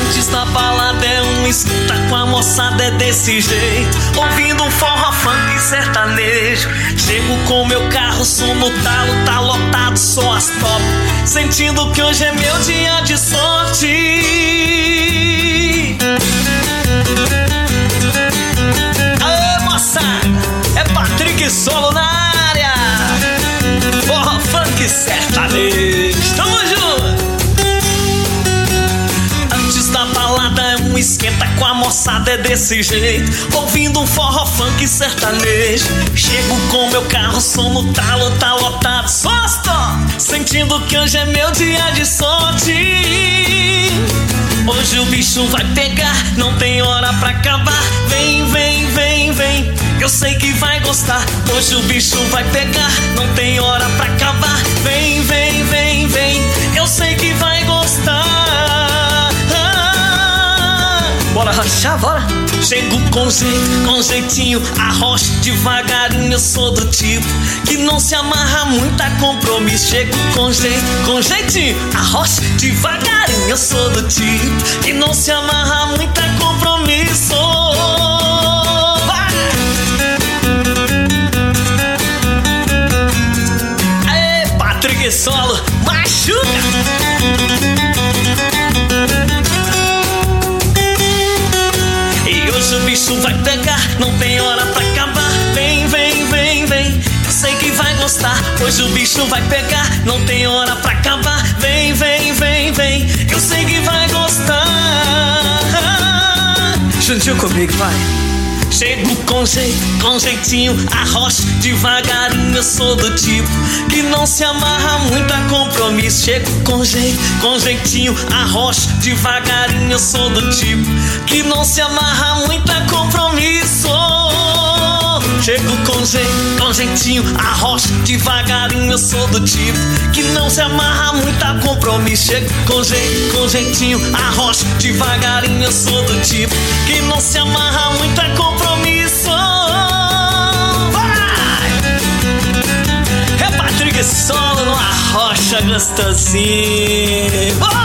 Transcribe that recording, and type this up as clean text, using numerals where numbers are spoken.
Antes da balada é um escuta com a moçada, é desse jeito. Ouvindo um forró, funk e sertanejo. Chego com meu carro, som no talo, tá lotado, só as top. Sentindo que hoje é meu dia de sorte. Aê, moçada, é Patrick Solo na área. Forró, funk e sertanejo. Tamo junto. Antes da balada é um esquenta com a moçada, é desse jeito. Ouvindo um forró, funk e sertanejo. Chego com meu carro, som no talo, tá lotado, só as top. Sentindo que hoje é meu dia de sorte. Hoje o bicho vai pegar, não tem hora pra acabar. Vem, vem, vem, vem, eu sei que vai gostar. Hoje o bicho vai pegar, não tem hora pra acabar. Vem, vem, vem, vem, eu sei que vai gostar. Bora rachar, bora! Chego com jeito, com jeitinho, arrocha devagarinho. Eu sou do tipo que não se amarra muito a compromisso. Chego com jeito, com jeitinho, arrocha devagarinho. Eu sou do tipo que não se amarra muito a compromisso. Vai! Aê, Patrick Solo, machuca! Hoje o bicho vai pegar, não tem hora pra acabar. Vem, vem, vem, vem, eu sei que vai gostar. Hoje o bicho vai pegar, não tem hora pra acabar. Vem, vem, vem, vem, eu sei que vai gostar. Juntinho comigo, vai. Chego com jeito, com jeitinho, arrocha devagarinho. Eu sou do tipo que não se amarra muito a compromisso. Chego com jeito, com jeitinho, arrocha devagarinho. Eu sou do tipo que não se amarra muito a compromisso. Chego com jeito, com jeitinho, arrocha devagarinho. Eu sou do tipo que não se amarra muito a compromisso. Chego com jeito, com jeitinho, arrocha devagarinho. Eu sou do tipo que não se amarra muito a compromisso. Vai! É Patrick Solo numa rocha gostosinha.